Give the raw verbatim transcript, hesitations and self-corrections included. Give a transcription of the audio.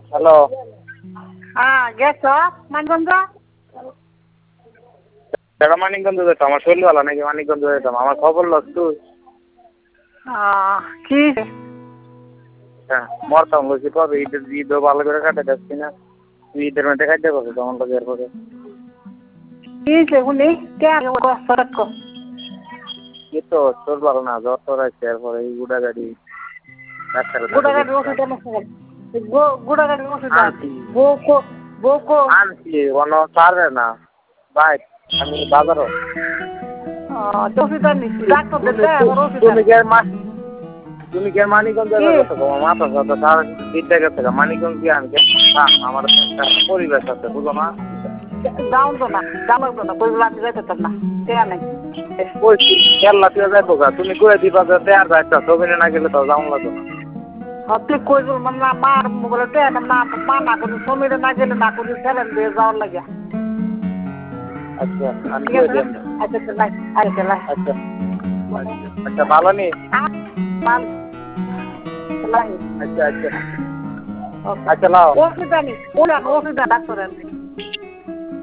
Hello. হ্যাঁ গেছ মানগঞ্জ? কেন মানিকগঞ্জ যেতাম? আমার শরীর ভালো নাকি মানিকগঞ্জ যেতাম? আমার খবর লস তুই? কি হ্যাঁ মরতাম বলছি কবে ঈদের ঈদও ভালো করে কাটে যাচ্ছি না। তুই ঈদের মধ্যে খাইতে পারবো তখন লোক এরপরে কি শুনি কি তো তোর ভালো না জ্বর তোর আছে এরপরে এই গুড়া গাড়ি গুড়া গাড়ির ওষুধ গুড়া গাড়ির ওষুধ বউকো বউকো আনছি কোনো পারবে না ভাই আমি বাজারও ওষুধ আনিস ডাক্তার দেখতে আবার ওষুধ তুমি কি মা তুমি কি মানিকগঞ্জ গেছো তোমার মাথা সাথে সারা দিতে গেছে মানিকগঞ্জ কি আনকে আমার একটা পরিবেশ আছে বুঝো না যাও তো না যাও লাগতো না কই আমি যাইতাম না দেয়া নাই ওই কেল্লা তুই যাইবো গা তুমি কয়ে দিবা যে দেয়ার যাইতা ছবিনে না গেলে তো যাও লাগতো না তুই কই বল মানে না মার মোবাইলে দেয়া না মা না করে সমীরে না গেলে না করে সেভেন দিয়ে যাওয়ার লাগে আচ্ছা আমি কয়ে দিই আচ্ছা চলাই আচ্ছা চলাই আচ্ছা আচ্ছা ভালো নি চলাই আচ্ছা আচ্ছা আচ্ছা লাও ওষুধ আনি ওষুধ ডাক্তার আনি